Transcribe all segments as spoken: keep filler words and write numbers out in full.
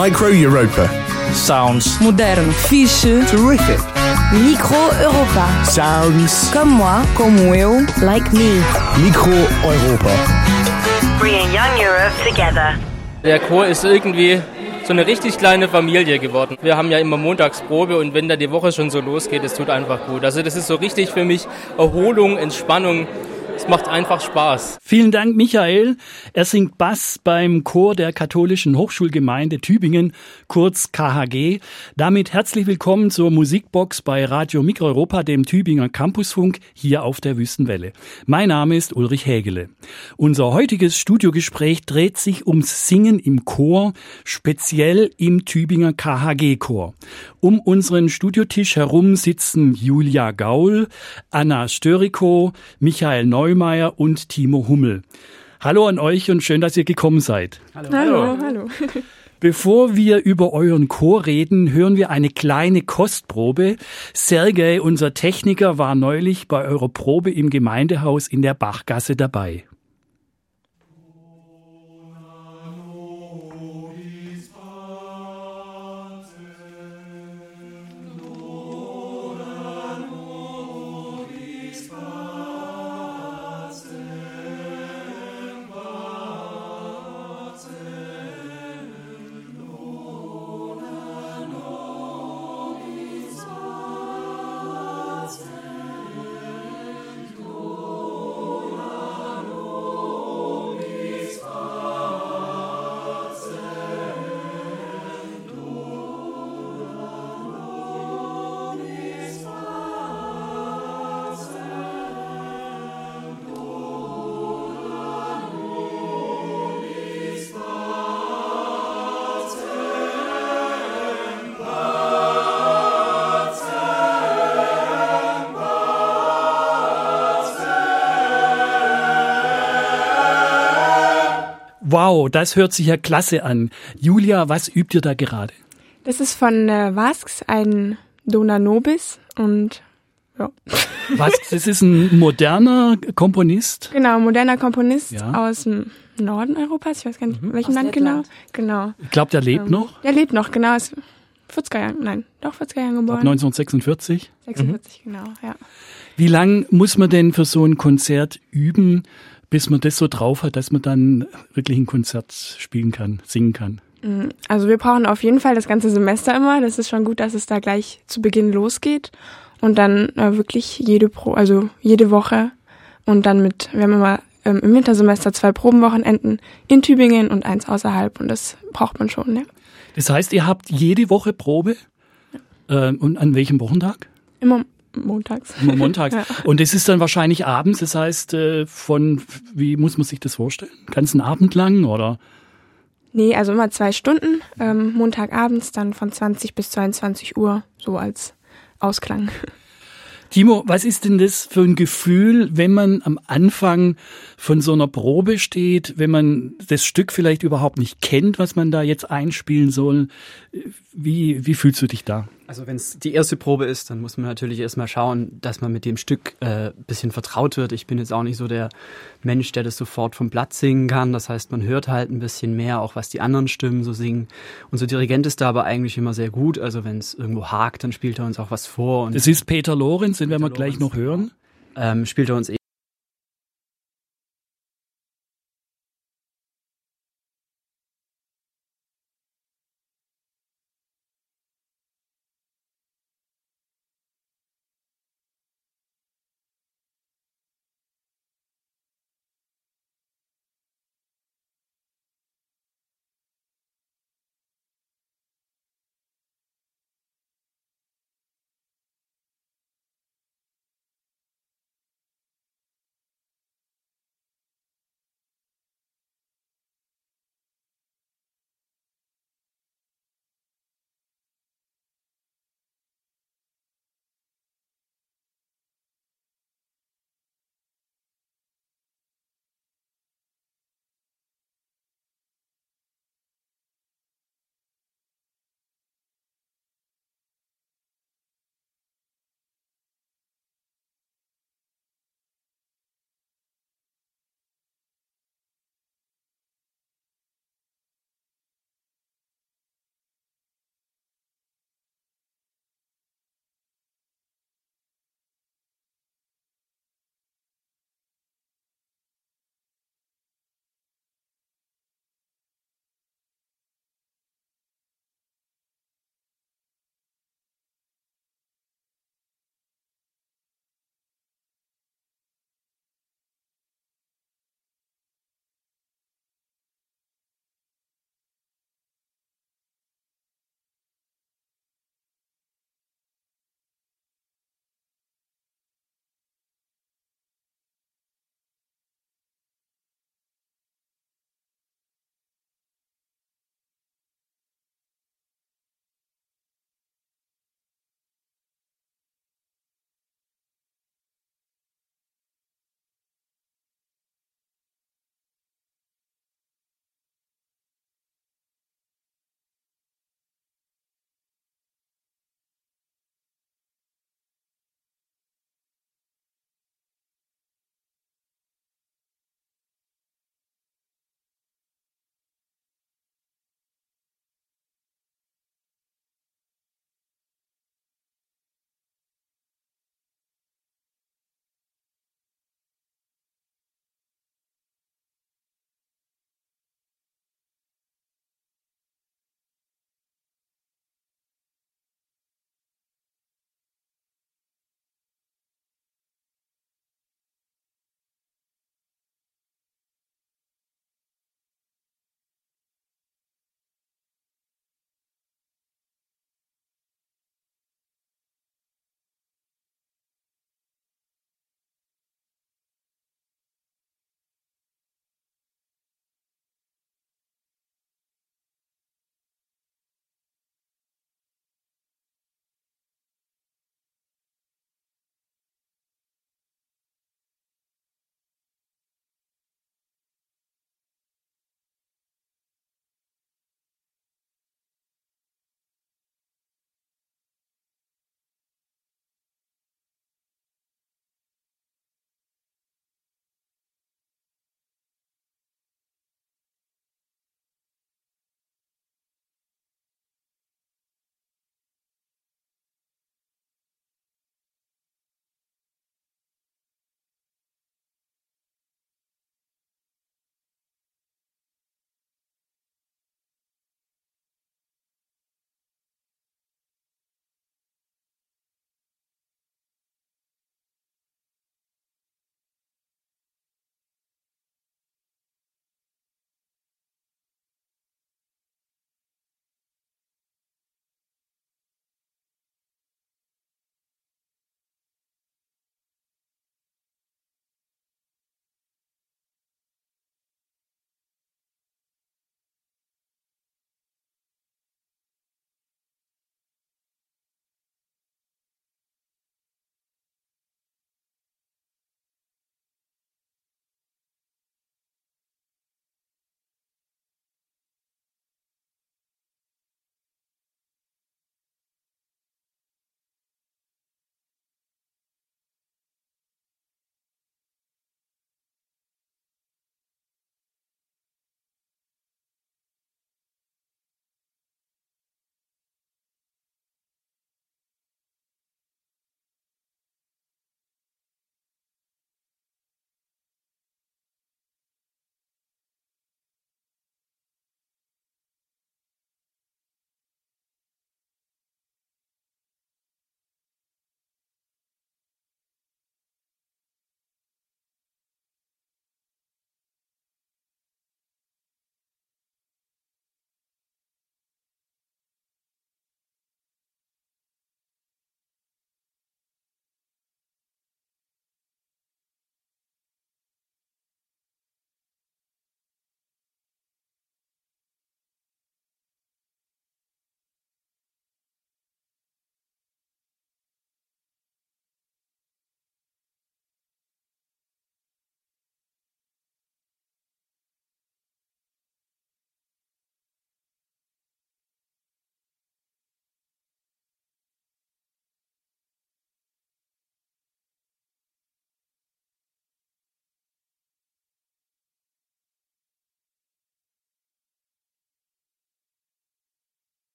Micro Europa. Sounds. Modern. Fiche. Terrific. Micro Europa. Sounds. Comme moi. Como eu. Like me. Micro Europa. Bringing young Europe together. Der Chor ist irgendwie so eine richtig kleine Familie geworden. Wir haben ja immer Montagsprobe und wenn da die Woche schon so losgeht, es tut einfach gut. Also das ist so richtig für mich Erholung, Entspannung. Es macht einfach Spaß. Vielen Dank, Michael. Er singt Bass beim Chor der Katholischen Hochschulgemeinde Tübingen, kurz K H G. Damit herzlich willkommen zur Musikbox bei Radio Mikroeuropa, dem Tübinger Campusfunk, hier auf der Wüstenwelle. Mein Name ist Ulrich Hägele. Unser heutiges Studiogespräch dreht sich ums Singen im Chor, speziell im Tübinger K H G-Chor. Um unseren Studiotisch herum sitzen Julia Gaul, Anna Störikow, Michael Neumeier und Timo Hummel. Hallo an euch und schön, dass ihr gekommen seid. Hallo, hallo. hallo. Bevor wir über euren Chor reden, hören wir eine kleine Kostprobe. Sergej, unser Techniker, war neulich bei eurer Probe im Gemeindehaus in der Bachgasse dabei. Wow, das hört sich ja klasse an. Julia, was übt ihr da gerade? Das ist von äh, Vasks, ein Dona Nobis und ja. Vasks, das ist ein moderner Komponist? Genau, moderner Komponist ja. aus dem Norden Europas, ich weiß gar nicht, mhm. welchem aus Land genau. Lettland. Genau. Ich glaube, der lebt ähm, noch? Der lebt noch, genau, ist vierziger Jahren, nein, doch vierziger Jahren geboren. neunzehnhundertsechsundvierzig? sechsundvierzig, mhm. genau, ja. Wie lang muss man denn für so ein Konzert üben, bis man das so drauf hat, dass man dann wirklich ein Konzert spielen kann, singen kann? Also wir brauchen auf jeden Fall das ganze Semester immer. Das ist schon gut, dass es da gleich zu Beginn losgeht und dann äh, wirklich jede Pro, also jede Woche und dann mit, wir haben immer ähm, im Wintersemester zwei Probenwochenenden in Tübingen und eins außerhalb und das braucht man schon, ja. Das heißt, ihr habt jede Woche Probe ja. äh, und an welchem Wochentag? Immer montags. Immer montags. Ja. Und das ist dann wahrscheinlich abends, das heißt, von, wie muss man sich das vorstellen? Ganzen Abend lang, oder? Nee, also immer zwei Stunden, ähm, Montagabends dann von zwanzig bis zweiundzwanzig Uhr, so als Ausklang. Timo, was ist denn das für ein Gefühl, wenn man am Anfang von so einer Probe steht, wenn man das Stück vielleicht überhaupt nicht kennt, was man da jetzt einspielen soll? Wie, wie fühlst du dich da? Also wenn es die erste Probe ist, dann muss man natürlich erstmal schauen, dass man mit dem Stück äh, ein bisschen vertraut wird. Ich bin jetzt auch nicht so der Mensch, der das sofort vom Blatt singen kann. Das heißt, man hört halt ein bisschen mehr, auch was die anderen Stimmen so singen. Unser Dirigent ist da aber eigentlich immer sehr gut. Also wenn es irgendwo hakt, dann spielt er uns auch was vor. Und das ist Peter Lorenz, den werden wir gleich noch hören. Ähm, spielt er uns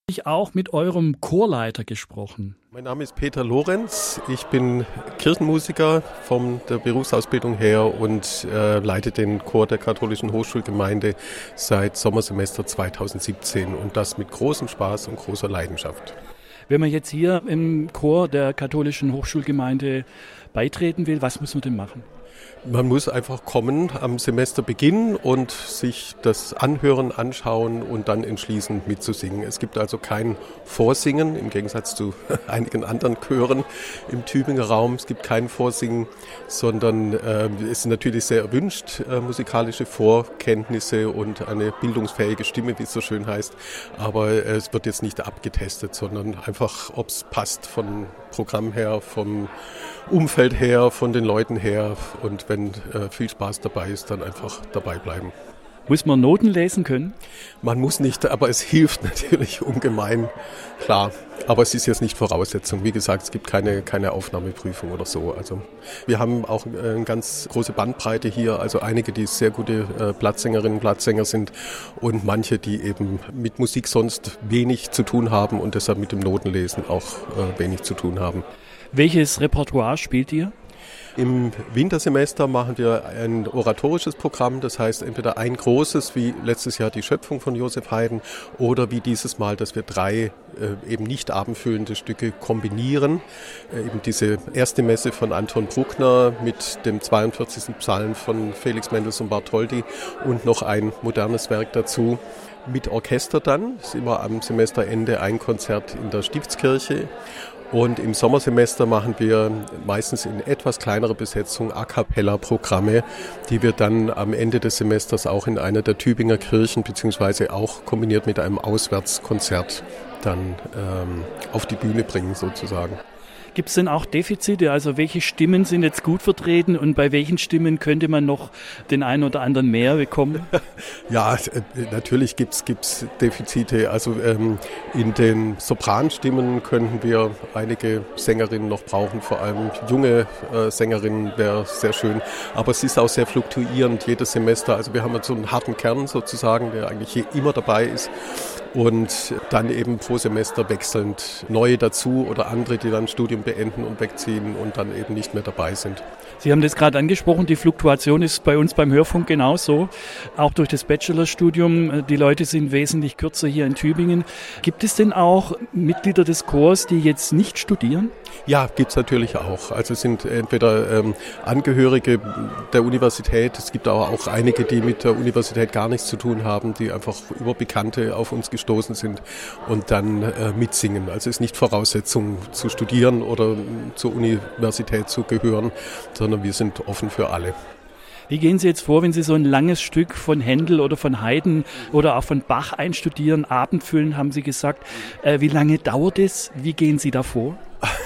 Ich auch mit eurem Chorleiter gesprochen. Mein Name ist Peter Lorenz. Ich bin Kirchenmusiker von der Berufsausbildung her und äh, leite den Chor der Katholischen Hochschulgemeinde seit Sommersemester zweitausendsiebzehn und das mit großem Spaß und großer Leidenschaft. Wenn man jetzt hier im Chor der Katholischen Hochschulgemeinde beitreten will, was muss man denn machen? Man muss einfach kommen am Semesterbeginn und sich das anhören, anschauen und dann entschließen mitzusingen. Es gibt also kein Vorsingen, im Gegensatz zu einigen anderen Chören im Tübinger Raum. Es gibt kein Vorsingen, sondern äh, es ist natürlich sehr erwünscht, äh, musikalische Vorkenntnisse und eine bildungsfähige Stimme, wie es so schön heißt. Aber äh, es wird jetzt nicht abgetestet, sondern einfach, ob es passt von Programm her, vom Umfeld her, von den Leuten her. Und wenn äh, viel Spaß dabei ist, dann einfach dabei bleiben. Muss man Noten lesen können? Man muss nicht, aber es hilft natürlich ungemein, klar. Aber es ist jetzt nicht Voraussetzung. Wie gesagt, es gibt keine, keine Aufnahmeprüfung oder so. Also wir haben auch eine ganz große Bandbreite hier. Also einige, die sehr gute äh, Blattsängerinnen und Blattsänger sind und manche, die eben mit Musik sonst wenig zu tun haben und deshalb mit dem Notenlesen auch äh, wenig zu tun haben. Welches Repertoire spielt ihr? Im Wintersemester machen wir ein oratorisches Programm, das heißt entweder ein großes, wie letztes Jahr die Schöpfung von Josef Haydn, oder wie dieses Mal, dass wir drei äh, eben nicht abendfüllende Stücke kombinieren. Äh, eben diese erste Messe von Anton Bruckner mit dem zweiundvierzigsten Psalm von Felix Mendelssohn Bartholdy und noch ein modernes Werk dazu. Mit Orchester dann, das ist immer am Semesterende ein Konzert in der Stiftskirche. Und im Sommersemester machen wir meistens in etwas kleinerer Besetzung A-Cappella-Programme, die wir dann am Ende des Semesters auch in einer der Tübinger Kirchen beziehungsweise auch kombiniert mit einem Auswärtskonzert dann ähm, auf die Bühne bringen sozusagen. Gibt es denn auch Defizite? Also welche Stimmen sind jetzt gut vertreten und bei welchen Stimmen könnte man noch den einen oder anderen mehr bekommen? Ja, natürlich gibt es Defizite. Also ähm, in den Sopranstimmen könnten wir einige Sängerinnen noch brauchen, vor allem junge äh, Sängerinnen wäre sehr schön. Aber es ist auch sehr fluktuierend jedes Semester. Also wir haben so einen harten Kern sozusagen, der eigentlich immer dabei ist. Und dann eben pro Semester wechselnd neue dazu oder andere, die dann Studium beenden und wegziehen und dann eben nicht mehr dabei sind. Sie haben das gerade angesprochen, die Fluktuation ist bei uns beim Hörfunk genauso. Auch durch das Bachelorstudium, die Leute sind wesentlich kürzer hier in Tübingen. Gibt es denn auch Mitglieder des Chors, die jetzt nicht studieren? Ja, gibt's natürlich auch. Also es sind entweder ähm, Angehörige der Universität, es gibt aber auch einige, die mit der Universität gar nichts zu tun haben, die einfach über Bekannte auf uns gestoßen sind und dann äh, mitsingen. Also es ist nicht Voraussetzung zu studieren oder zur Universität zu gehören, sondern wir sind offen für alle. Wie gehen Sie jetzt vor, wenn Sie so ein langes Stück von Händel oder von Haydn oder auch von Bach einstudieren, Abendfüllen, haben Sie gesagt. Äh, wie lange dauert es? Wie gehen Sie da vor?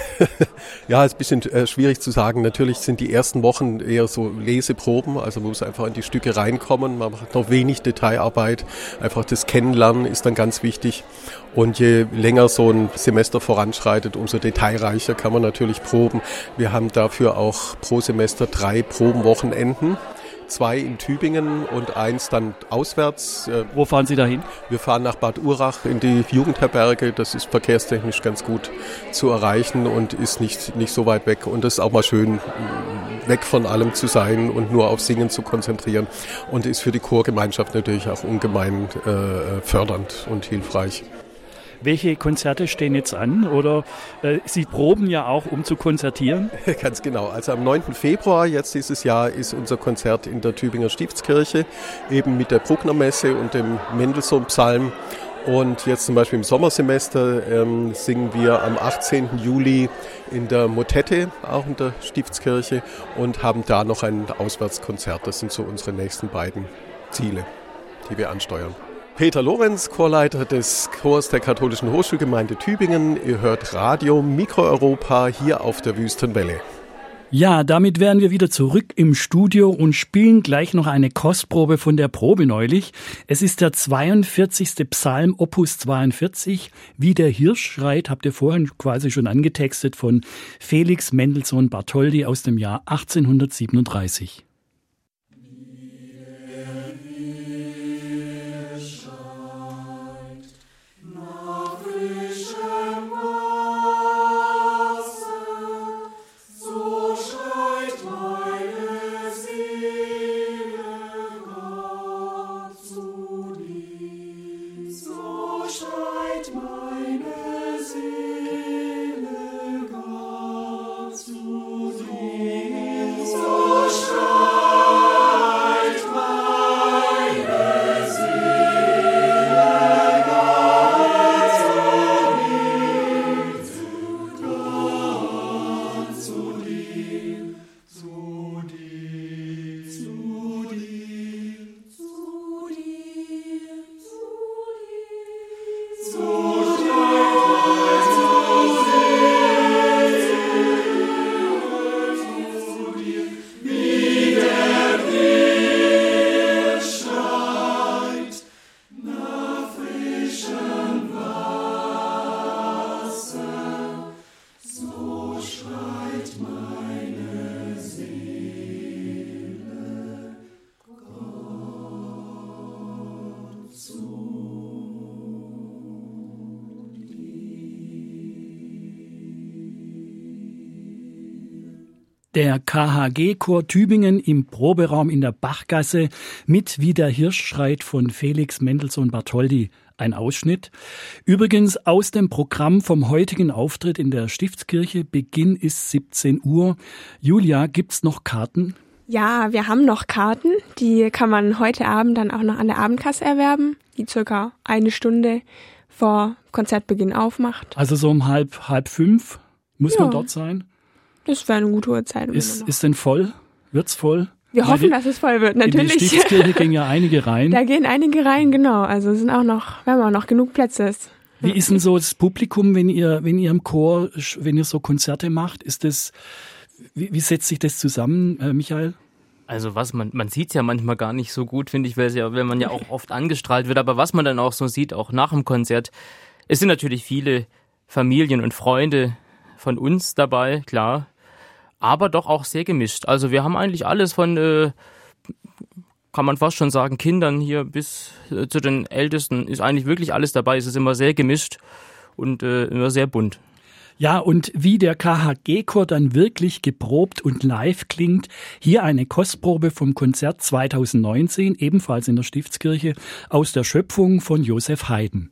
Ja, ist ein bisschen äh, schwierig zu sagen. Natürlich sind die ersten Wochen eher so Leseproben, also man muss einfach in die Stücke reinkommen. Man macht noch wenig Detailarbeit. Einfach das Kennenlernen ist dann ganz wichtig. Und je länger so ein Semester voranschreitet, umso detailreicher kann man natürlich proben. Wir haben dafür auch pro Semester drei Probenwochenenden. Zwei in Tübingen und eins dann auswärts. Wo fahren Sie dahin? Wir fahren nach Bad Urach in die Jugendherberge. Das ist verkehrstechnisch ganz gut zu erreichen und ist nicht, nicht so weit weg. Und das ist auch mal schön, weg von allem zu sein und nur auf Singen zu konzentrieren. Und ist für die Chorgemeinschaft natürlich auch ungemein äh, fördernd und hilfreich. Welche Konzerte stehen jetzt an? Oder äh, Sie proben ja auch, um zu konzertieren? Ganz genau. Also am neunten Februar jetzt dieses Jahr ist unser Konzert in der Tübinger Stiftskirche, eben mit der Bruckner-Messe und dem Mendelssohn-Psalm. Und jetzt zum Beispiel im Sommersemester ähm, singen wir am achtzehnten Juli in der Motette, auch in der Stiftskirche, und haben da noch ein Auswärtskonzert. Das sind so unsere nächsten beiden Ziele, die wir ansteuern. Peter Lorenz, Chorleiter des Chors der Katholischen Hochschulgemeinde Tübingen. Ihr hört Radio Mikroeuropa hier auf der Wüstenwelle. Ja, damit wären wir wieder zurück im Studio und spielen gleich noch eine Kostprobe von der Probe neulich. Es ist der zweiundvierzigste Psalm, Opus zweiundvierzig, Wie der Hirsch schreit, habt ihr vorhin quasi schon angetextet, von Felix Mendelssohn Bartholdy aus dem Jahr achtzehnhundertsiebenunddreißig. Love Der K H G-Chor Tübingen im Proberaum in der Bachgasse mit Wie der Hirsch schreit von Felix Mendelssohn Bartholdy. Ein Ausschnitt. Übrigens aus dem Programm vom heutigen Auftritt in der Stiftskirche. Beginn ist siebzehn Uhr. Julia, gibt's noch Karten? Ja, wir haben noch Karten. Die kann man heute Abend dann auch noch an der Abendkasse erwerben, die circa eine Stunde vor Konzertbeginn aufmacht. Also so um halb, halb fünf muss Ja. man dort sein? Das wäre eine gute Uhrzeit. Ist, ist denn voll? Wird's voll? Wir Weil hoffen, die- dass es voll wird, In die natürlich. Stiftskirche gehen ja einige rein. Da gehen einige rein, genau. Also es sind auch noch, wir haben auch noch genug Plätze. Wie ist denn so das Publikum, wenn ihr, wenn ihr im Chor, wenn ihr so Konzerte macht? Ist das, wie, wie setzt sich das zusammen, äh, Michael? Also was man, man sieht es ja manchmal gar nicht so gut, finde ich, weil es ja, wenn man ja auch oft angestrahlt wird, aber was man dann auch so sieht, auch nach dem Konzert, es sind natürlich viele Familien und Freunde von uns dabei, klar, aber doch auch sehr gemischt. Also wir haben eigentlich alles von, äh, kann man fast schon sagen, Kindern hier bis äh, zu den Ältesten, ist eigentlich wirklich alles dabei. Es ist immer sehr gemischt und äh, immer sehr bunt. Ja, und wie der K H G-Chor dann wirklich geprobt und live klingt, hier eine Kostprobe vom Konzert zweitausendneunzehn, ebenfalls in der Stiftskirche, aus der Schöpfung von Joseph Haydn.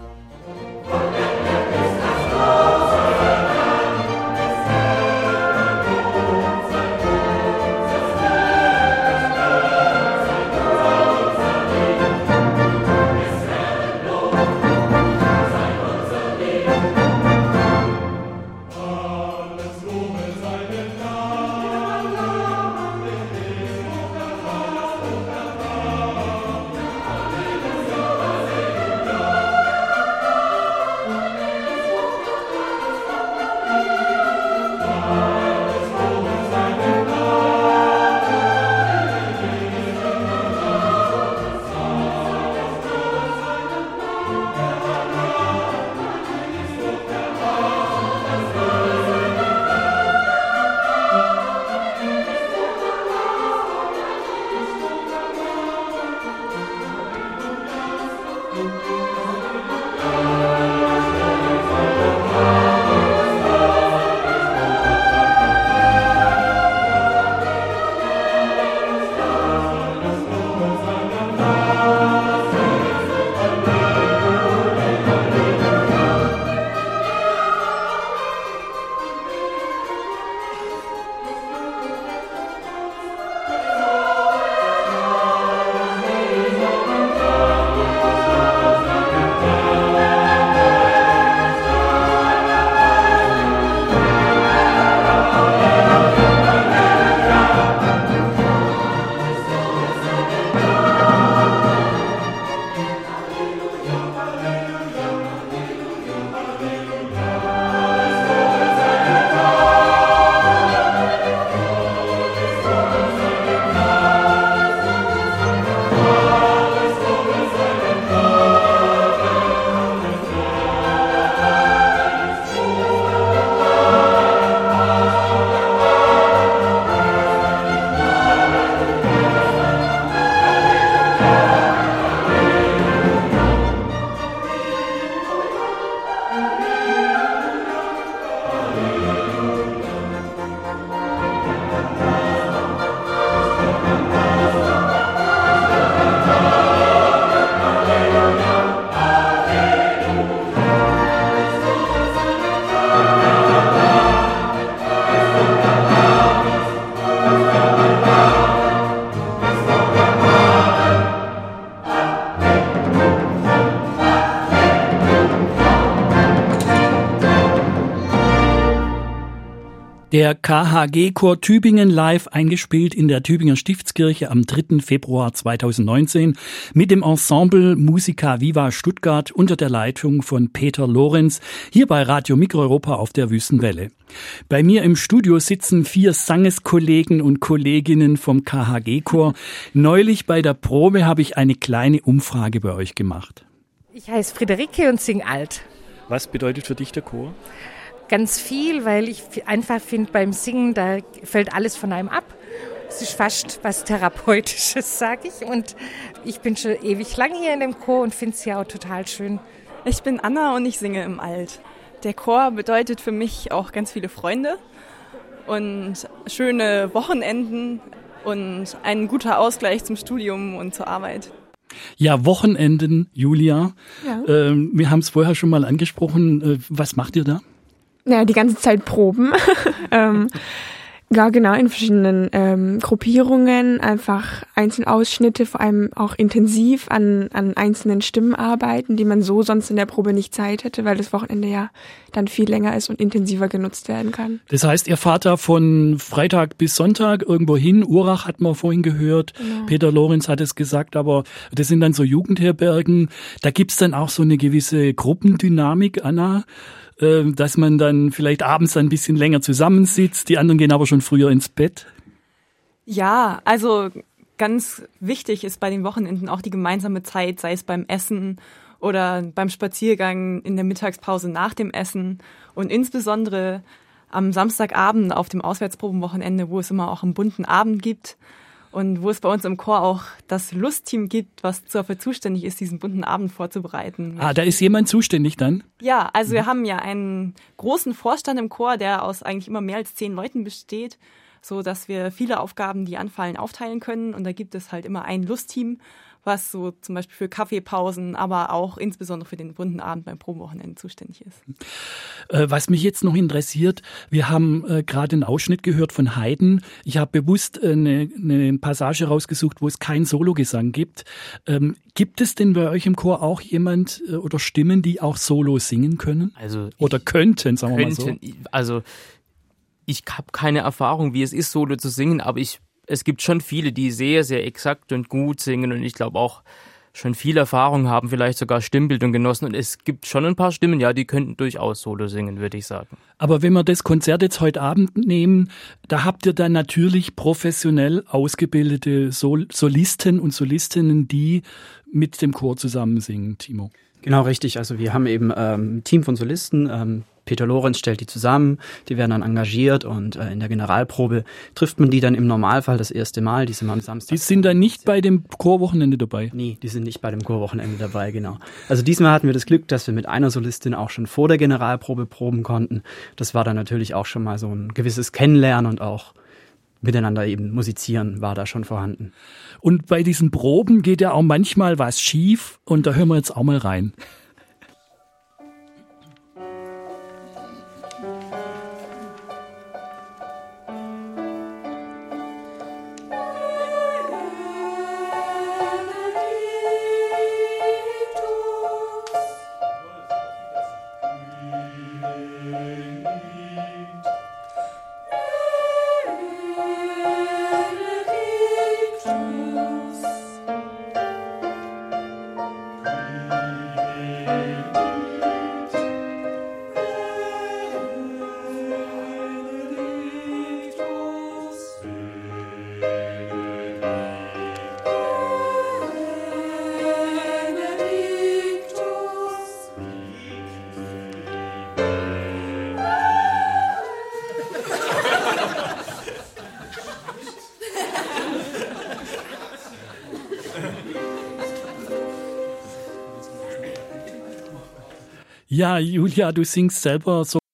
Der K H G-Chor Tübingen live eingespielt in der Tübinger Stiftskirche am dritten Februar zweitausendneunzehn mit dem Ensemble Musica Viva Stuttgart unter der Leitung von Peter Lorenz, hier bei Radio Mikroeuropa auf der Wüstenwelle. Bei mir im Studio sitzen vier Sangeskollegen und Kolleginnen vom K H G-Chor. Neulich bei der Probe habe ich eine kleine Umfrage bei euch gemacht. Ich heiße Friederike und singe alt. Was bedeutet für dich der Chor? Ganz viel, weil ich einfach finde, beim Singen, da fällt alles von einem ab. Es ist fast was Therapeutisches, sage ich. Und ich bin schon ewig lang hier in dem Chor und finde es ja auch total schön. Ich bin Anna und ich singe im Alt. Der Chor bedeutet für mich auch ganz viele Freunde. und schöne Wochenenden und ein guter Ausgleich zum Studium und zur Arbeit. Ja, Wochenenden, Julia. Ja. Ähm, wir haben es vorher schon mal angesprochen. Äh, was macht ihr da? Ja, die ganze Zeit proben. ähm, ja, genau, in verschiedenen ähm, Gruppierungen, einfach Einzelausschnitte, vor allem auch intensiv an, an einzelnen Stimmen arbeiten, die man so sonst in der Probe nicht Zeit hätte, weil das Wochenende ja dann viel länger ist und intensiver genutzt werden kann. Das heißt, ihr fahrt da von Freitag bis Sonntag irgendwo hin. Urach hat man vorhin gehört. Genau. Peter Lorenz hat es gesagt, aber das sind dann so Jugendherbergen. Da gibt's dann auch so eine gewisse Gruppendynamik, Anna, äh, dass man dann vielleicht abends ein bisschen länger zusammensitzt. Die anderen gehen aber schon früher ins Bett. Ja, also ganz wichtig ist bei den Wochenenden auch die gemeinsame Zeit, sei es beim Essen oder beim Spaziergang in der Mittagspause nach dem Essen und insbesondere am Samstagabend auf dem Auswärtsprobenwochenende, wo es immer auch einen bunten Abend gibt und wo es bei uns im Chor auch das Lustteam gibt, was dafür zuständig ist, diesen bunten Abend vorzubereiten. Ah, da ist jemand zuständig dann? Ja, also wir haben ja einen großen Vorstand im Chor, der aus eigentlich immer mehr als zehn Leuten besteht, so dass wir viele Aufgaben, die anfallen, aufteilen können. Und da gibt es halt immer ein Lustteam, was so zum Beispiel für Kaffeepausen, aber auch insbesondere für den bunten Abend beim Probenwochenende zuständig ist. Äh, was mich jetzt noch interessiert, wir haben äh, gerade einen Ausschnitt gehört von Haydn. Ich habe bewusst äh, eine, eine Passage rausgesucht, wo es keinen Sologesang gibt. Ähm, gibt es denn bei euch im Chor auch jemand äh, oder Stimmen, die auch Solo singen können? Also oder könnten, sagen wir mal so? Könnten, also ich habe keine Erfahrung, wie es ist, Solo zu singen, aber ich es gibt schon viele, die sehr, sehr exakt und gut singen und ich glaube auch schon viel Erfahrung haben, vielleicht sogar Stimmbildung genossen. Und es gibt schon ein paar Stimmen, ja, die könnten durchaus Solo singen, würde ich sagen. Aber wenn wir das Konzert jetzt heute Abend nehmen, da habt ihr dann natürlich professionell ausgebildete Sol- Solisten und Solistinnen, die mit dem Chor zusammen singen, Timo. Genau, richtig. Also wir haben eben ähm, ein Team von Solisten. Ähm, Peter Lorenz stellt die zusammen, die werden dann engagiert und äh, in der Generalprobe trifft man die dann im Normalfall das erste Mal. Die sind am Samstag. Die sind dann nicht bei dem Chorwochenende dabei? Nee, die sind nicht bei dem Chorwochenende dabei, genau. Also diesmal hatten wir das Glück, dass wir mit einer Solistin auch schon vor der Generalprobe proben konnten. Das war dann natürlich auch schon mal so ein gewisses Kennenlernen und auch miteinander eben musizieren war da schon vorhanden. Und bei diesen Proben geht ja auch manchmal was schief und da hören wir jetzt auch mal rein. Ja, Julia, du singst selber so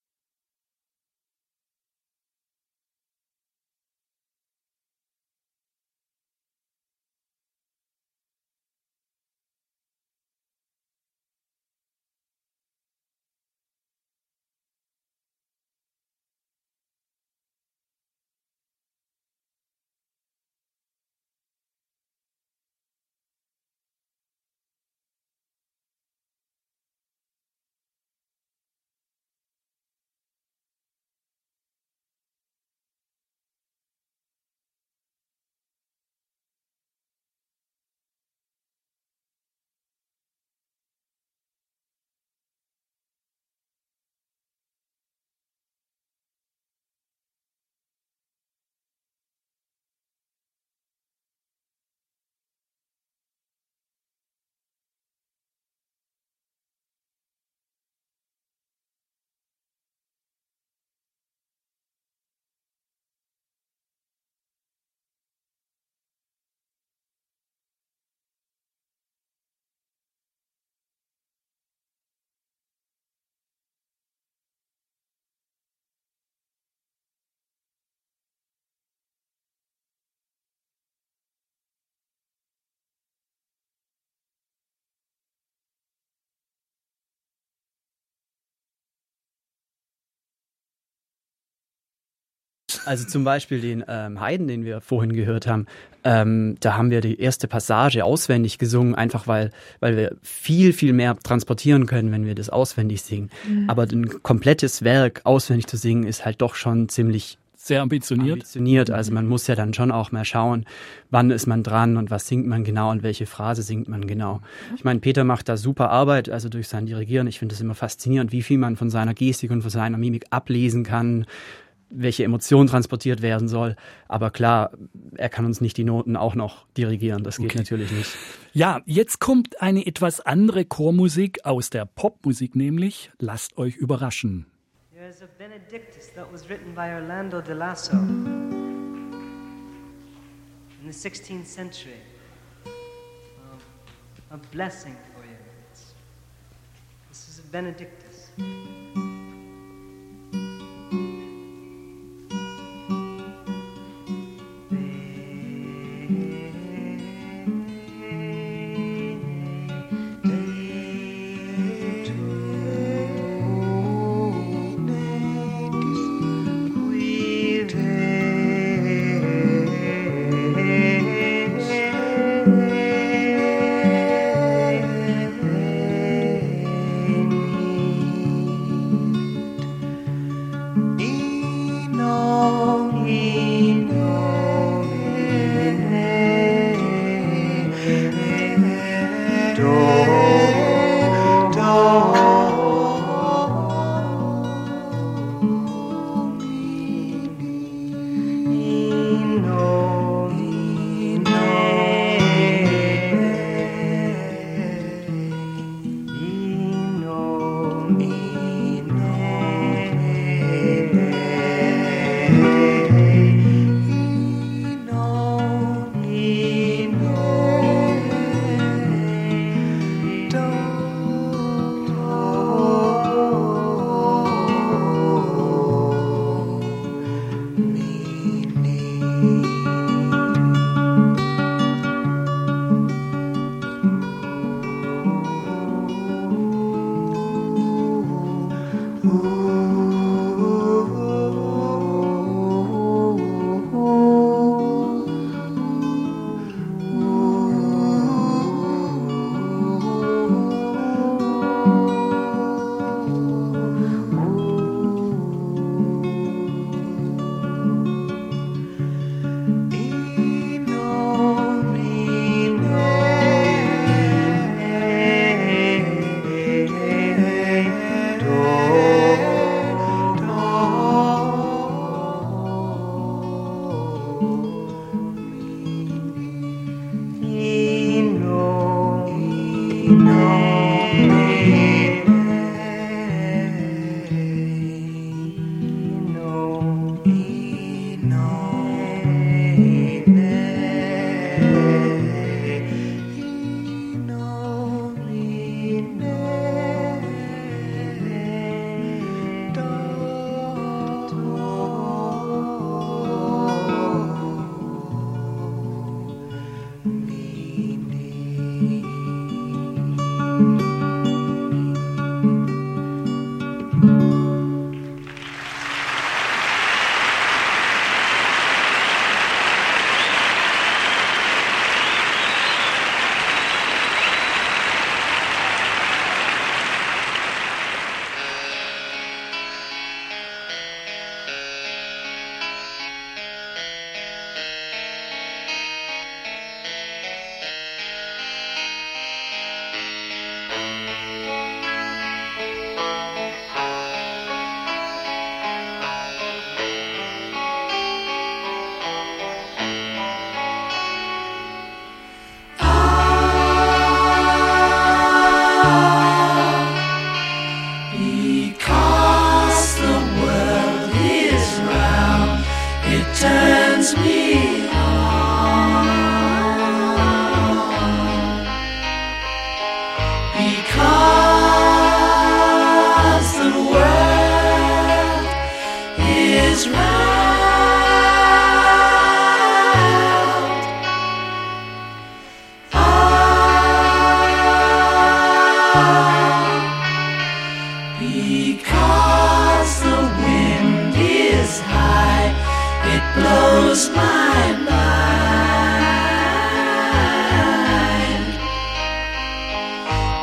Also zum Beispiel den ähm, Haydn, den wir vorhin gehört haben, ähm, da haben wir die erste Passage auswendig gesungen, einfach weil, weil wir viel, viel mehr transportieren können, wenn wir das auswendig singen. Mhm. Aber ein komplettes Werk auswendig zu singen, ist halt doch schon ziemlich sehr ambitioniert. ambitioniert. Also man muss ja dann schon auch mal schauen, wann ist man dran und was singt man genau und welche Phrase singt man genau. Ich meine, Peter macht da super Arbeit, also durch sein Dirigieren. Ich finde es immer faszinierend, wie viel man von seiner Gestik und von seiner Mimik ablesen kann, welche Emotion transportiert werden soll. Aber klar, er kann uns nicht die Noten auch noch dirigieren. Das geht okay. natürlich nicht. Ja, jetzt kommt eine etwas andere Chormusik aus der Popmusik nämlich. Lasst euch überraschen. There's a Benedictus that was written by Orlando de Lasso in the sixteenth century. Um, a blessing for you. It's, this is a Benedictus.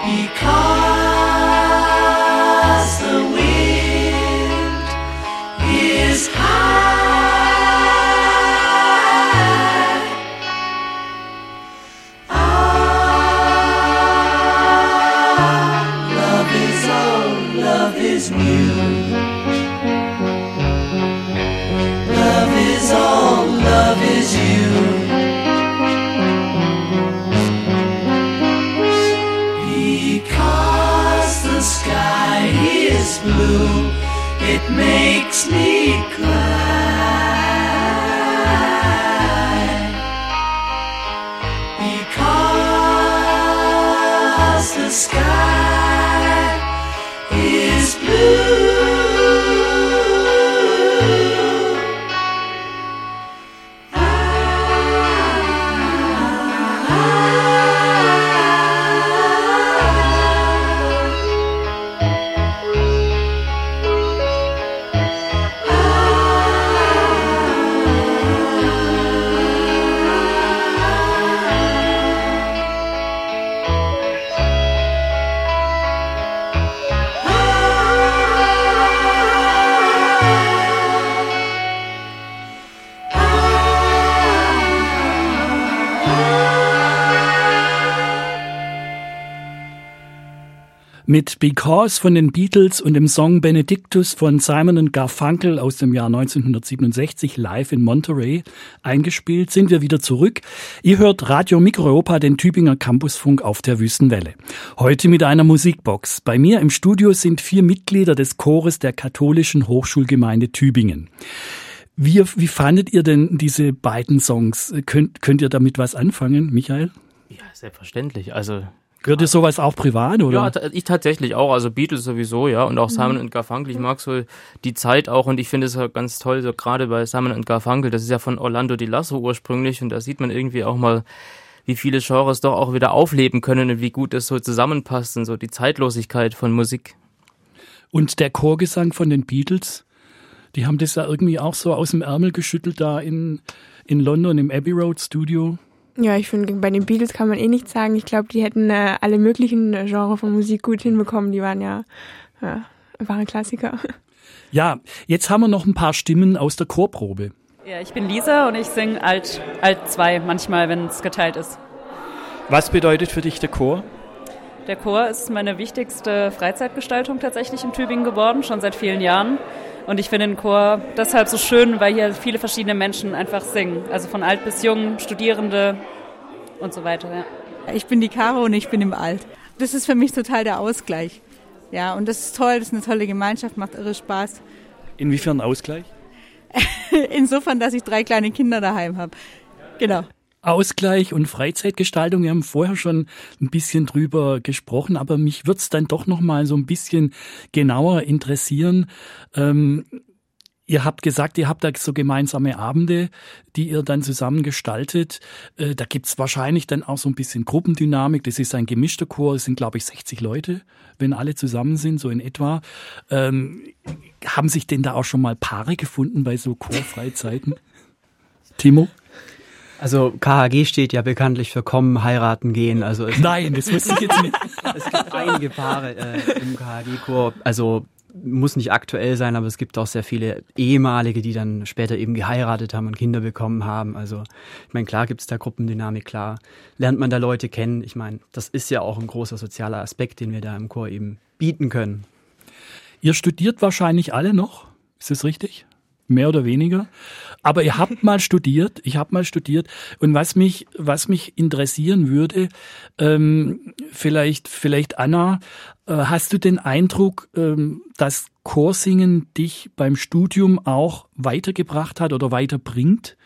Because the wind is high. Ah, love is old, love is new. Love is all, love is you. Because the sky is blue, it makes me cry. Because the sky is blue. Mit Because von den Beatles und dem Song Benedictus von Simon and Garfunkel aus dem Jahr neunzehnhundertsiebenundsechzig live in Monterey eingespielt, sind wir wieder zurück. Ihr hört Radio Mikroeuropa, den Tübinger Campusfunk auf der Wüstenwelle. Heute mit einer Musikbox. Bei mir im Studio sind vier Mitglieder des Chores der Katholischen Hochschulgemeinde Tübingen. Wie, wie fandet ihr denn diese beiden Songs? Könnt, könnt ihr damit was anfangen, Michael? Ja, selbstverständlich. Also hört ihr sowas auch privat, oder? Ja, ich tatsächlich auch. Also Beatles sowieso, ja. Und auch Simon und Garfunkel. Ich mag so die Zeit auch. Und ich finde es ja ganz toll, so gerade bei Simon und Garfunkel. Das ist ja von Orlando Di Lasso ursprünglich. Und da sieht man irgendwie auch mal, wie viele Genres doch auch wieder aufleben können und wie gut das so zusammenpasst und so die Zeitlosigkeit von Musik. Und der Chorgesang von den Beatles, die haben das ja irgendwie auch so aus dem Ärmel geschüttelt da in, in London im Abbey Road Studio. Ja, ich finde, bei den Beatles kann man eh nichts sagen. Ich glaube, die hätten äh, alle möglichen äh, Genres von Musik gut hinbekommen. Die waren ja, ja waren Klassiker. Ja, jetzt haben wir noch ein paar Stimmen aus der Chorprobe. Ja, ich bin Lisa und ich singe Alt, Alt zwei manchmal, wenn es geteilt ist. Was bedeutet für dich der Chor? Der Chor ist meine wichtigste Freizeitgestaltung tatsächlich in Tübingen geworden, schon seit vielen Jahren. Und ich finde den Chor deshalb so schön, weil hier viele verschiedene Menschen einfach singen. Also von alt bis jung, Studierende und so weiter. Ja. Ich bin die Caro und ich bin im Alt. Das ist für mich total der Ausgleich. Ja, und das ist toll, das ist eine tolle Gemeinschaft, macht irre Spaß. Inwiefern Ausgleich? Insofern, dass ich drei kleine Kinder daheim habe. Genau. Ausgleich und Freizeitgestaltung, wir haben vorher schon ein bisschen drüber gesprochen, aber mich würde es dann doch noch mal so ein bisschen genauer interessieren. Ähm, ihr habt gesagt, ihr habt da so gemeinsame Abende, die ihr dann zusammen gestaltet. Äh, da gibt's wahrscheinlich dann auch so ein bisschen Gruppendynamik. Das ist ein gemischter Chor, es sind, glaube ich, sechzig Leute, wenn alle zusammen sind, so in etwa. Ähm, haben sich denn da auch schon mal Paare gefunden bei so Chorfreizeiten? Timo? Also K H G steht ja bekanntlich für kommen, heiraten, gehen. Also es Nein, das wusste ich jetzt nicht. Es gibt einige Paare äh, im K H G-Chor, also muss nicht aktuell sein, aber es gibt auch sehr viele ehemalige, die dann später eben geheiratet haben und Kinder bekommen haben. Also ich meine, klar gibt es da Gruppendynamik, klar lernt man da Leute kennen. Ich meine, das ist ja auch ein großer sozialer Aspekt, den wir da im Chor eben bieten können. Ihr studiert wahrscheinlich alle noch, ist das richtig? Mehr oder weniger. Aber ihr habt mal studiert, ich habe mal studiert. Und was mich, was mich interessieren würde, ähm, vielleicht, vielleicht Anna, äh, hast du den Eindruck, ähm, dass Chorsingen dich beim Studium auch weitergebracht hat oder weiterbringt?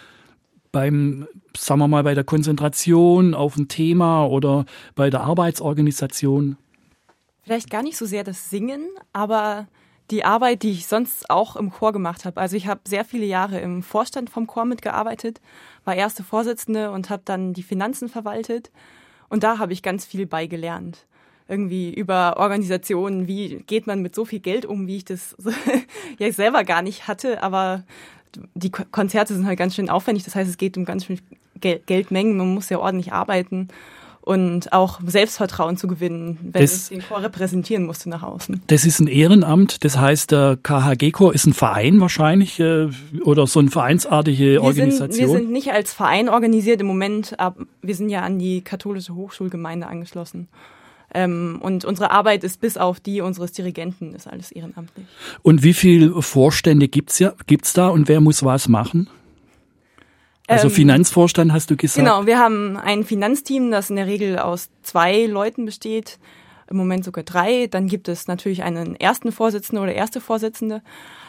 Beim, sagen wir mal, bei der Konzentration auf ein Thema oder bei der Arbeitsorganisation? Vielleicht gar nicht so sehr das Singen, aber die Arbeit, die ich sonst auch im Chor gemacht habe. Also ich habe sehr viele Jahre im Vorstand vom Chor mitgearbeitet, war erste Vorsitzende und habe dann die Finanzen verwaltet. Und da habe ich ganz viel beigelernt. Irgendwie über Organisationen, wie geht man mit so viel Geld um, wie ich das ja selber gar nicht hatte. Aber die Konzerte sind halt ganz schön aufwendig. Das heißt, es geht um ganz schön Gel- Geldmengen. Man muss ja ordentlich arbeiten. und auch Selbstvertrauen zu gewinnen, wenn Das- ich den Chor repräsentieren musste nach außen. Das ist ein Ehrenamt, das heißt, der K H G-Chor ist ein Verein wahrscheinlich äh, oder so eine vereinsartige Wir sind, Organisation. wir sind nicht als Verein organisiert im Moment, aber wir sind ja an die katholische Hochschulgemeinde angeschlossen. Ähm, und unsere Arbeit ist bis auf die unseres Dirigenten, ist alles ehrenamtlich. Und wie viele Vorstände gibt's ja, gibt's da und wer muss was machen? Also Ähm, Finanzvorstand hast du gesagt. Genau, wir haben ein Finanzteam, das in der Regel aus zwei Leuten besteht, im Moment sogar drei. Dann gibt es natürlich einen ersten Vorsitzenden oder erste Vorsitzende,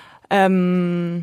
ähm,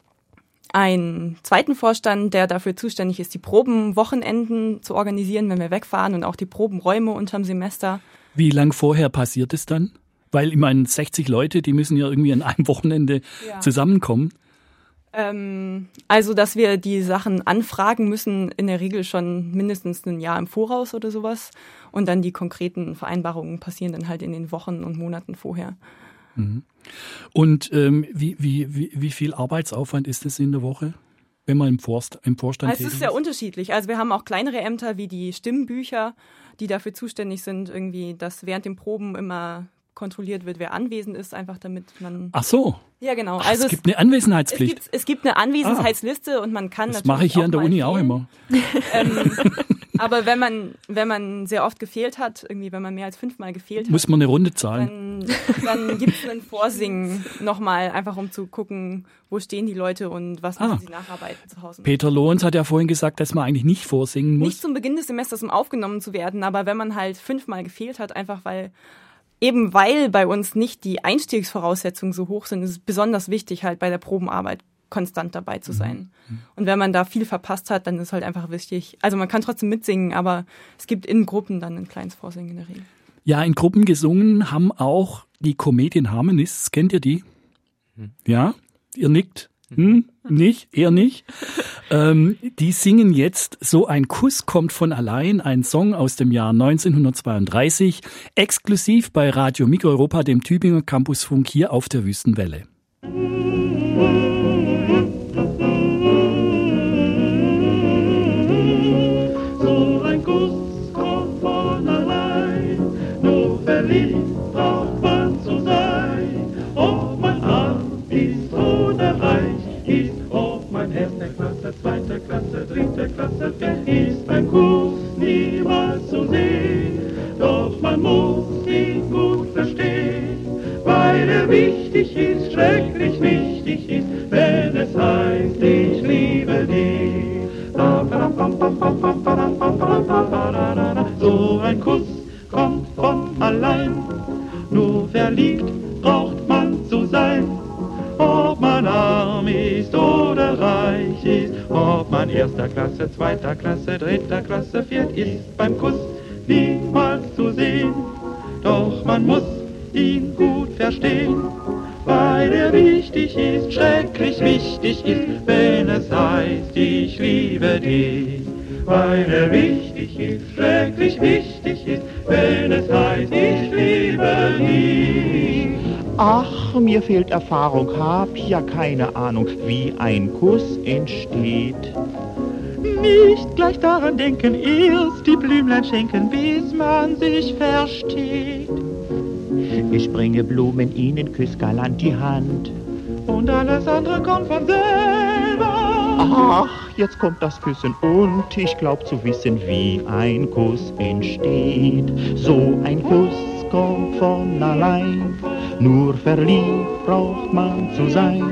einen zweiten Vorstand, der dafür zuständig ist, die Probenwochenenden zu organisieren, wenn wir wegfahren, und auch die Probenräume unterm Semester. Wie lang vorher passiert es dann? Weil ich meine, sechzig Leute, die müssen ja irgendwie an einem Wochenende Ja. zusammenkommen. Ähm, also, dass wir die Sachen anfragen müssen, in der Regel schon mindestens ein Jahr im Voraus oder sowas. Und dann die konkreten Vereinbarungen passieren dann halt in den Wochen und Monaten vorher. Mhm. Und ähm, wie, wie, wie, wie viel Arbeitsaufwand ist das in der Woche, wenn man im, Forst, im Vorstand Es tätig ist sehr unterschiedlich. Also wir haben auch kleinere Ämter wie die Stimmbücher, die dafür zuständig sind, irgendwie, dass während den Proben immer kontrolliert wird, wer anwesend ist, einfach damit man... Ach so. Ja, genau. Ach, Also es gibt eine Anwesenheitspflicht. Es gibt, es gibt eine Anwesenheitsliste und man kann Das natürlich mache ich hier auch an der mal Uni auch fehlen. immer. Ähm, aber wenn man, wenn man sehr oft gefehlt hat, irgendwie, wenn man mehr als fünfmal gefehlt hat, Muss man eine Runde zahlen. dann, dann gibt es ein Vorsingen nochmal, einfach um zu gucken, wo stehen die Leute und was müssen Ah. sie nacharbeiten zu Hause. Peter Lohns hat ja vorhin gesagt, dass man eigentlich nicht vorsingen muss. Nicht zum Beginn des Semesters, um aufgenommen zu werden, aber wenn man halt fünfmal gefehlt hat, einfach weil, eben weil bei uns nicht die Einstiegsvoraussetzungen so hoch sind, ist es besonders wichtig, halt bei der Probenarbeit konstant dabei zu sein. Und wenn man da viel verpasst hat, dann ist halt einfach wichtig. Also man kann trotzdem mitsingen, aber es gibt in Gruppen dann ein kleines Vorsingen in der Regel. Ja, in Gruppen gesungen haben auch die Comedian Harmonists. Kennt ihr die? Ja? Ihr nickt? Hm? Nicht? Eher nicht? ähm, die singen jetzt So ein Kuss kommt von allein, ein Song aus dem Jahr neunzehnhundertzweiunddreißig, exklusiv bei Radio Mikroeuropa, dem Tübinger Campusfunk hier auf der Wüstenwelle. So ein Kuss kommt von allein, nur verliebt braucht man zu sein. Ob man arm ist oder reich ist, ob man erster Klasse, zweiter Klasse, dritter Klasse fährt, ist ein Kuss niemals zu sehen. Doch man muss ihn gut verstehen, weil er wichtig ist, schrecklich wichtig ist, wenn es heißt, ich liebe dich. So ein Kuss kommt von allein, nur verliebt braucht man zu sein. Ob man arm ist oder reich ist, ob man erster Klasse, zweiter Klasse, dritter Klasse fährt, ist beim Kuss niemals zu sehen. Doch man muss ihn gut verstehen, weil er wichtig ist, schrecklich wichtig ist, wenn es heißt, ich liebe dich. Weil er wichtig ist, schrecklich wichtig ist, wenn es heißt, ich liebe dich. Ach, mir fehlt Erfahrung, hab ja keine Ahnung, wie ein Kuss entsteht. Nicht gleich daran denken, erst die Blümlein schenken, bis man sich versteht. Ich bringe Blumen ihnen, küss galant die Hand. Und alles andere kommt von selber. Ach, jetzt kommt das Küssen und ich glaub zu wissen, wie ein Kuss entsteht. So ein Kuss kommt von allein, nur verliebt braucht man zu sein.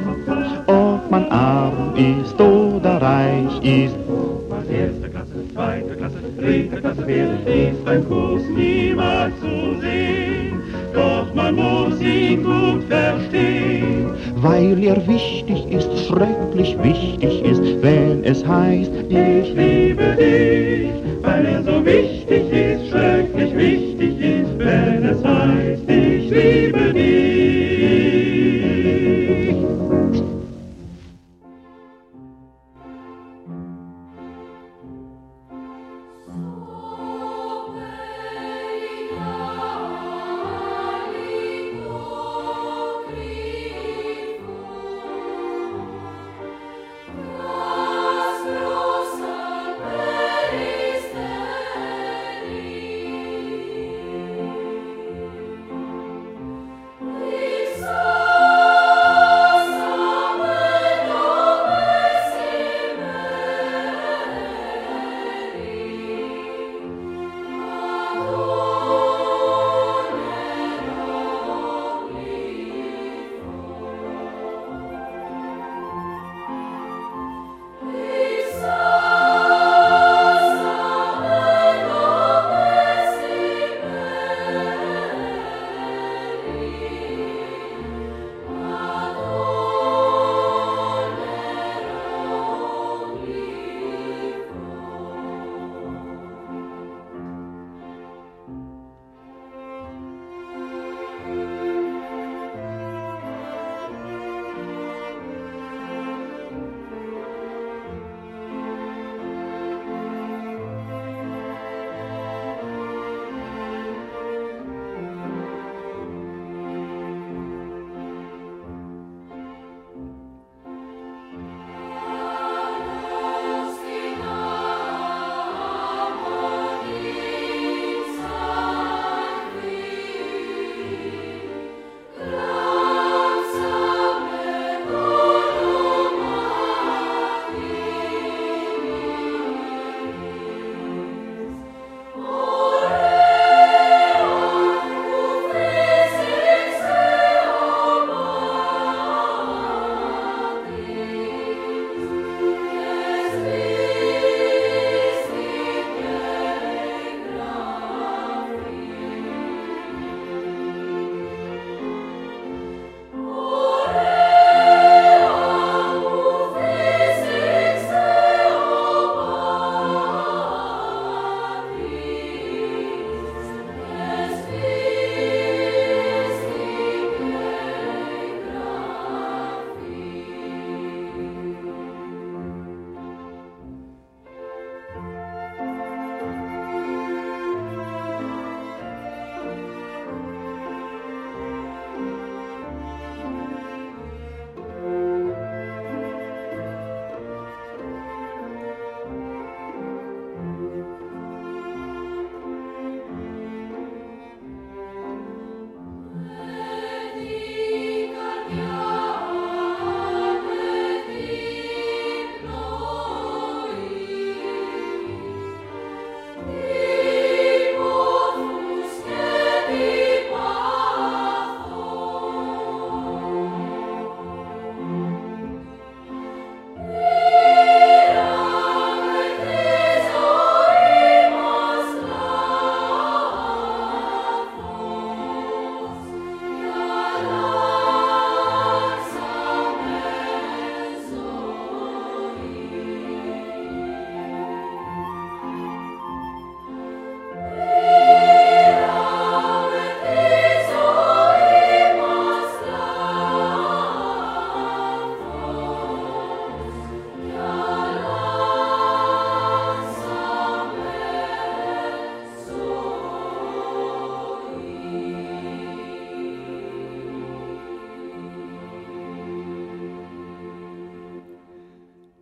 Ob man arm ist oder reich ist, Ob man erste Klasse, zweite Klasse, dritte Klasse wird, ist ein Kuss niemals zu sehen. Doch man muss ihn gut verstehen, weil er wichtig ist, schrecklich wichtig ist, wenn es heißt, ich liebe dich. Weil er so wichtig ist, schrecklich wichtig ist, wenn es heißt, ich liebe dich. Christ.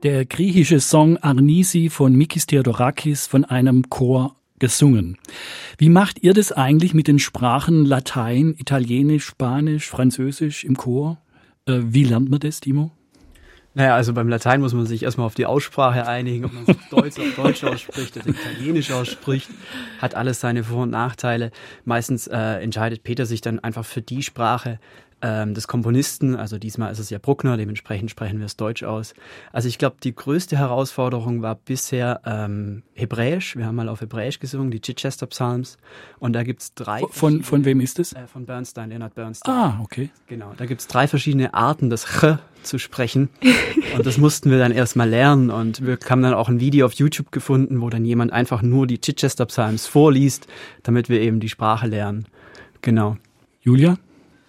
der griechische Song Arnisi von Mikis Theodorakis von einem Chor gesungen. Wie macht ihr das eigentlich mit den Sprachen Latein, Italienisch, Spanisch, Französisch im Chor? Äh, wie lernt man das, Timo? Naja, also beim Latein muss man sich erstmal auf die Aussprache einigen, ob man es Deutsch, Deutsch ausspricht oder Italienisch ausspricht, hat alles seine Vor- und Nachteile. Meistens äh, entscheidet Peter sich dann einfach für die Sprache ähm, des Komponisten, also diesmal ist es ja Bruckner, dementsprechend sprechen wir es Deutsch aus. Also ich glaube, die größte Herausforderung war bisher ähm, Hebräisch. Wir haben mal auf Hebräisch gesungen, die Chichester Psalms, und da gibt's drei... Von, von wem ist es? Äh, von Bernstein, Leonard Bernstein. Ah, okay. Genau, da gibt's drei verschiedene Arten, das Ch zu sprechen, und das mussten wir dann erstmal lernen, und wir haben dann auch ein Video auf YouTube gefunden, wo dann jemand einfach nur die Chichester Psalms vorliest, damit wir eben die Sprache lernen. Genau. Julia?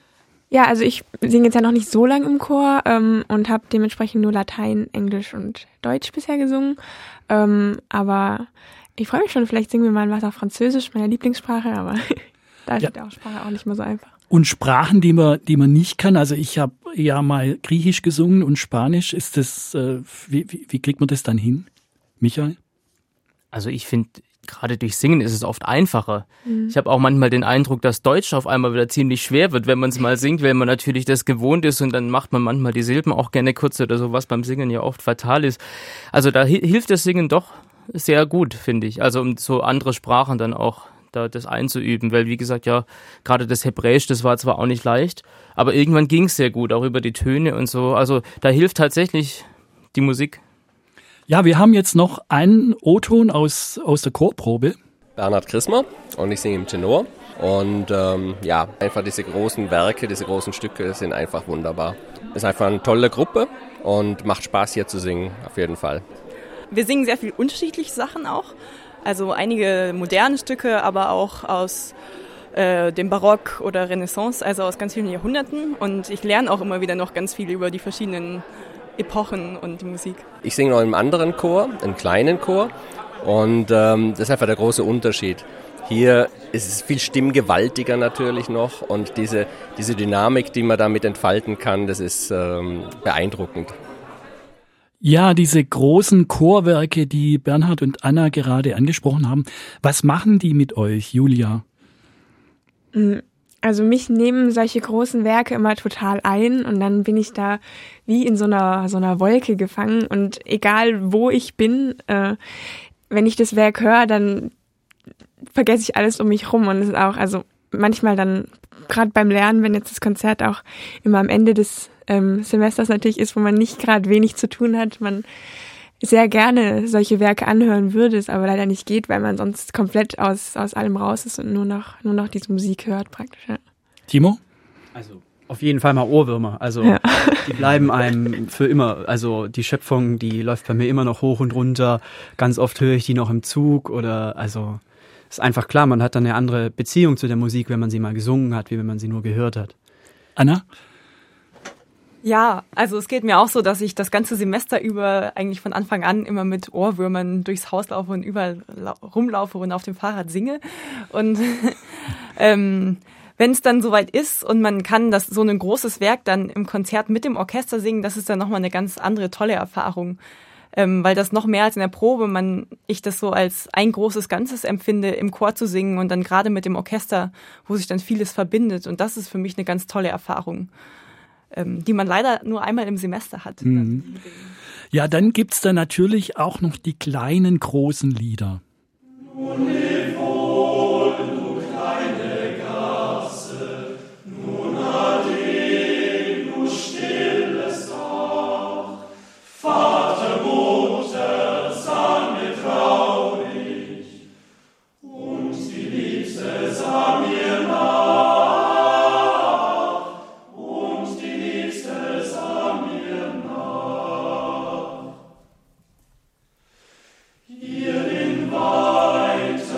Ja, also ich singe jetzt ja noch nicht so lange im Chor ähm, und habe dementsprechend nur Latein, Englisch und Deutsch bisher gesungen. Ähm, aber ich freue mich schon, vielleicht singen wir mal was auf Französisch, meiner Lieblingssprache, aber da ist ja die Aussprache auch nicht mehr so einfach. Und Sprachen, die man, die man nicht kann, also ich habe ja mal Griechisch gesungen und Spanisch, ist das, äh, wie, wie, wie kriegt man das dann hin? Michael? Also ich finde, gerade durch Singen ist es oft einfacher. Mhm. Ich habe auch manchmal den Eindruck, dass Deutsch auf einmal wieder ziemlich schwer wird, wenn man es mal singt, weil man natürlich das gewohnt ist, und dann macht man manchmal die Silben auch gerne kurz oder so, was beim Singen ja oft fatal ist. Also da hi- hilft das Singen doch sehr gut, finde ich. Also um so andere Sprachen dann auch da das einzuüben, weil wie gesagt, ja, gerade das Hebräisch, das war zwar auch nicht leicht, aber irgendwann ging es sehr gut, auch über die Töne und so. Also da hilft tatsächlich die Musik. Ja, wir haben jetzt noch einen O-Ton aus, aus der Chorprobe. Bernhard Chrismer, und ich singe im Tenor. Und ähm, ja, einfach diese großen Werke, diese großen Stücke sind einfach wunderbar. Es ist einfach eine tolle Gruppe und macht Spaß hier zu singen, auf jeden Fall. Wir singen sehr viel unterschiedliche Sachen auch. Also einige moderne Stücke, aber auch aus äh, dem Barock oder Renaissance, also aus ganz vielen Jahrhunderten. Und ich lerne auch immer wieder noch ganz viel über die verschiedenen Epochen und die Musik. Ich singe noch in einem anderen Chor, einen kleinen Chor, und ähm, das ist einfach der große Unterschied. Hier ist es viel stimmgewaltiger natürlich noch, und diese, diese Dynamik, die man damit entfalten kann, das ist ähm, beeindruckend. Ja, diese großen Chorwerke, die Bernhard und Anna gerade angesprochen haben, was machen die mit euch, Julia? Also mich nehmen solche großen Werke immer total ein, und dann bin ich da wie in so einer so einer Wolke gefangen, und egal wo ich bin, äh, wenn ich das Werk höre, dann vergesse ich alles um mich rum, und es ist auch, also manchmal dann, gerade beim Lernen, wenn jetzt das Konzert auch immer am Ende des ähm, Semesters natürlich ist, wo man nicht gerade wenig zu tun hat, man sehr gerne solche Werke anhören würde, es aber leider nicht geht, weil man sonst komplett aus aus allem raus ist und nur noch nur noch diese Musik hört praktisch. Ja. Timo? Also auf jeden Fall mal Ohrwürmer. Also ja. Die bleiben einem für immer. Also die Schöpfung, die läuft bei mir immer noch hoch und runter. Ganz oft höre ich die noch im Zug, oder also ist einfach klar, man hat dann eine andere Beziehung zu der Musik, wenn man sie mal gesungen hat, wie wenn man sie nur gehört hat. Anna? Ja, also es geht mir auch so, dass ich das ganze Semester über eigentlich von Anfang an immer mit Ohrwürmern durchs Haus laufe und überall rumlaufe und auf dem Fahrrad singe. Und ähm, wenn es dann soweit ist und man kann das so ein großes Werk dann im Konzert mit dem Orchester singen, das ist dann nochmal eine ganz andere, tolle Erfahrung. Ähm, weil das noch mehr als in der Probe, man ich das so als ein großes Ganzes empfinde, im Chor zu singen und dann gerade mit dem Orchester, wo sich dann vieles verbindet. Und das ist für mich eine ganz tolle Erfahrung, ähm, die man leider nur einmal im Semester hat. Mhm. Ja, dann gibt's da natürlich auch noch die kleinen, großen Lieder. Ihr in weiter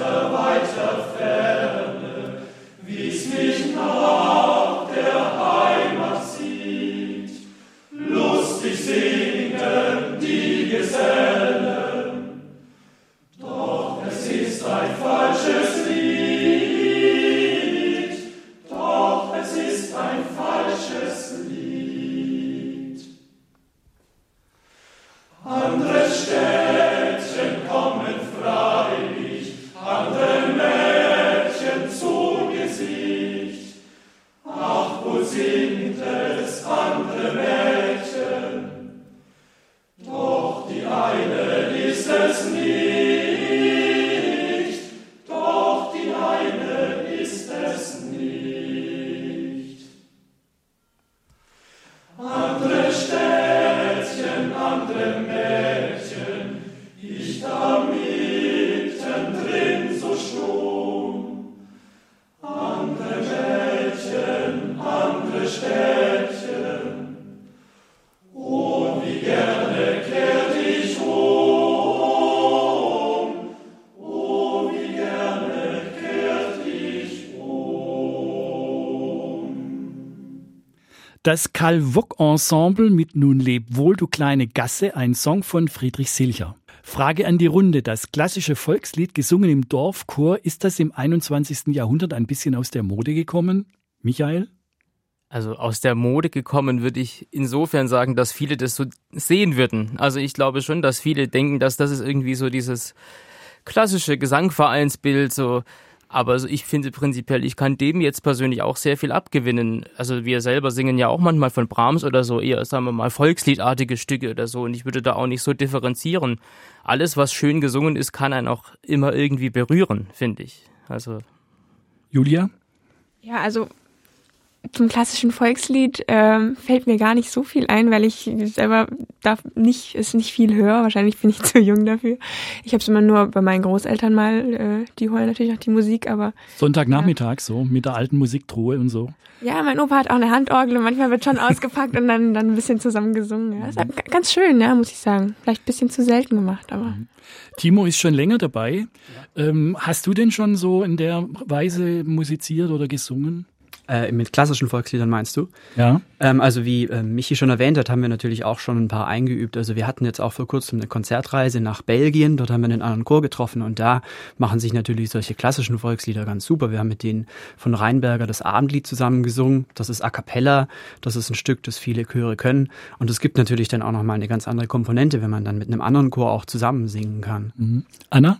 Das Karl-Wock-Ensemble mit Nun leb wohl, du kleine Gasse, ein Song von Friedrich Silcher. Frage an die Runde. Das klassische Volkslied, gesungen im Dorfchor, ist das im einundzwanzigsten Jahrhundert ein bisschen aus der Mode gekommen? Michael? Also aus der Mode gekommen würde ich insofern sagen, dass viele das so sehen würden. Also ich glaube schon, dass viele denken, dass das ist irgendwie so dieses klassische Gesangvereinsbild, so. Aber also ich finde prinzipiell, ich kann dem jetzt persönlich auch sehr viel abgewinnen. Also wir selber singen ja auch manchmal von Brahms oder so, eher, sagen wir mal, volksliedartige Stücke oder so. Und ich würde da auch nicht so differenzieren. Alles, was schön gesungen ist, kann einen auch immer irgendwie berühren, finde ich. Also Julia? Ja, also zum klassischen Volkslied ähm, fällt mir gar nicht so viel ein, weil ich selber darf nicht, es nicht viel höre. Wahrscheinlich bin ich zu jung dafür. Ich habe es immer nur bei meinen Großeltern mal, äh, die hören natürlich auch die Musik, aber Sonntagnachmittag ja. So, mit der alten Musiktruhe und so. Ja, mein Opa hat auch eine Handorgel und manchmal wird schon ausgepackt und dann, dann ein bisschen zusammen gesungen. Ja, das ist ganz schön, ja, muss ich sagen. Vielleicht ein bisschen zu selten gemacht, aber... Timo ist schon länger dabei. Ja. Ähm, hast du denn schon so in der Weise musiziert oder gesungen? Äh, mit klassischen Volksliedern meinst du? Ja. Ähm, also wie äh, Michi schon erwähnt hat, haben wir natürlich auch schon ein paar eingeübt. Also wir hatten jetzt auch vor kurzem eine Konzertreise nach Belgien. Dort haben wir einen anderen Chor getroffen und da machen sich natürlich solche klassischen Volkslieder ganz super. Wir haben mit denen von Rheinberger das Abendlied zusammen gesungen. Das ist a cappella. Das ist ein Stück, das viele Chöre können. Und es gibt natürlich dann auch nochmal eine ganz andere Komponente, wenn man dann mit einem anderen Chor auch zusammen singen kann. Mhm. Anna?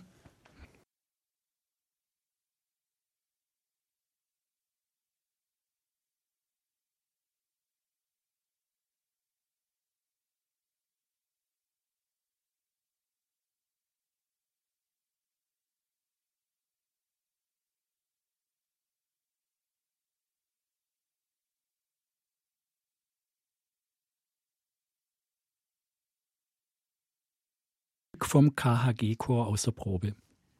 Vom K H G-Chor aus der Probe.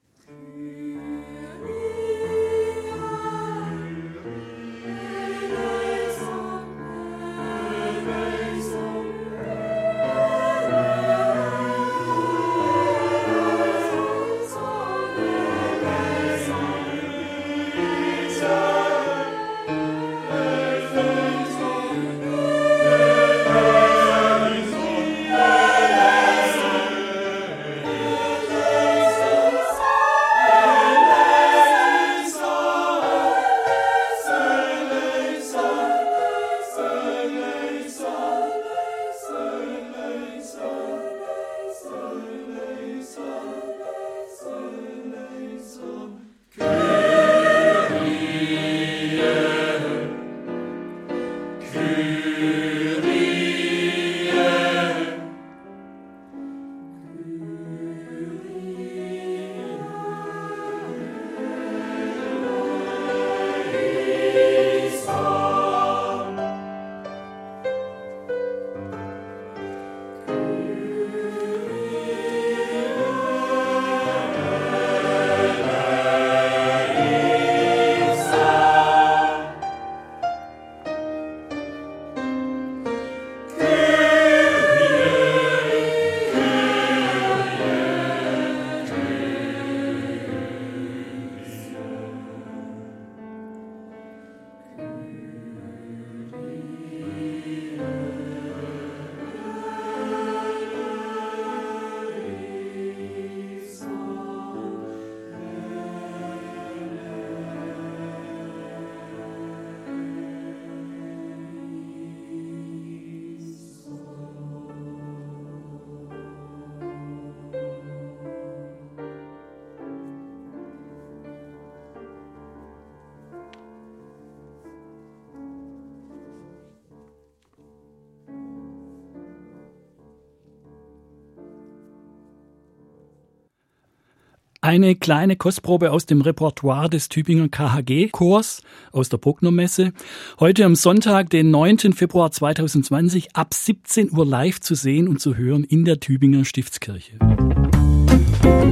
Eine kleine Kostprobe aus dem Repertoire des Tübinger K H G-Chors aus der Bruckner-Messe. Heute am Sonntag, den neunten Februar zweitausendzwanzig, ab siebzehn Uhr live zu sehen und zu hören in der Tübinger Stiftskirche. Musik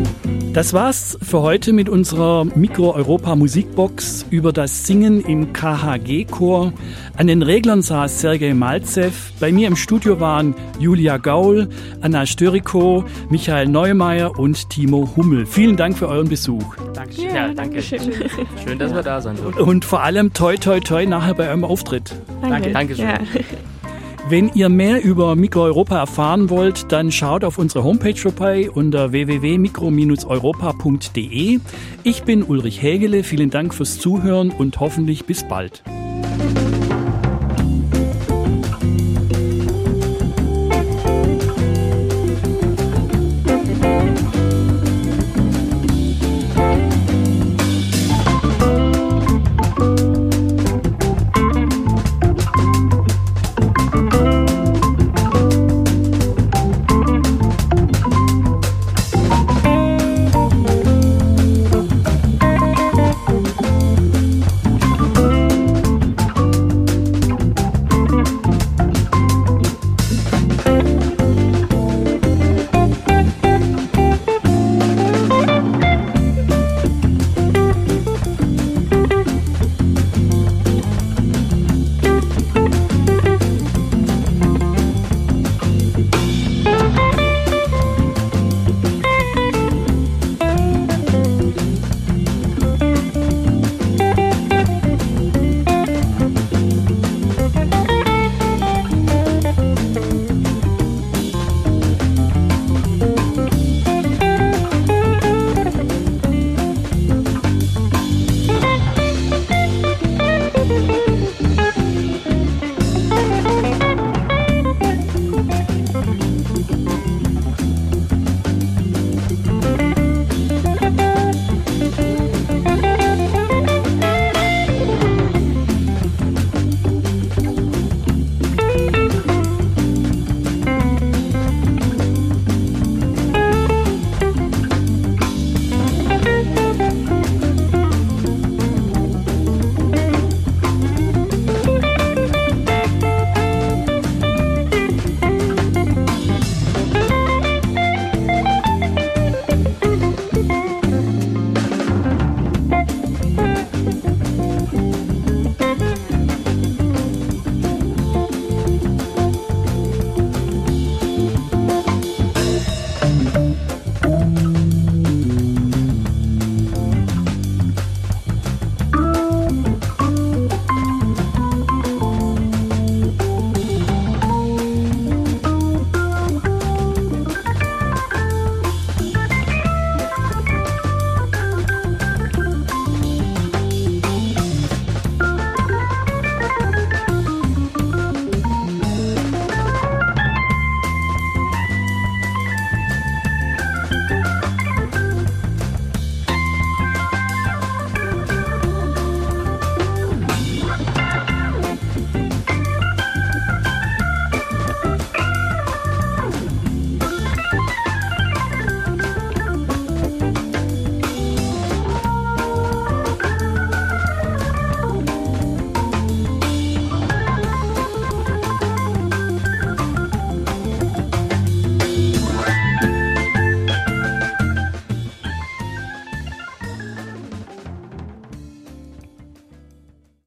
Das war's für heute mit unserer Mikro-Europa-Musikbox über das Singen im K H G-Chor. An den Reglern saß Sergej Malzew. Bei mir im Studio waren Julia Gaul, Anna Störikow, Michael Neumeier und Timo Hummel. Vielen Dank für euren Besuch. Dankeschön. Ja, Ja, danke. Schön. Schön, dass wir da sein dürfen. Und vor allem toi toi toi nachher bei eurem Auftritt. Danke. Dankeschön. Ja. Wenn ihr mehr über Mikro-Europa erfahren wollt, dann schaut auf unsere Homepage vorbei unter w w w punkt mikro Bindestrich europa punkt d e. Ich bin Ulrich Hägele, vielen Dank fürs Zuhören und hoffentlich bis bald.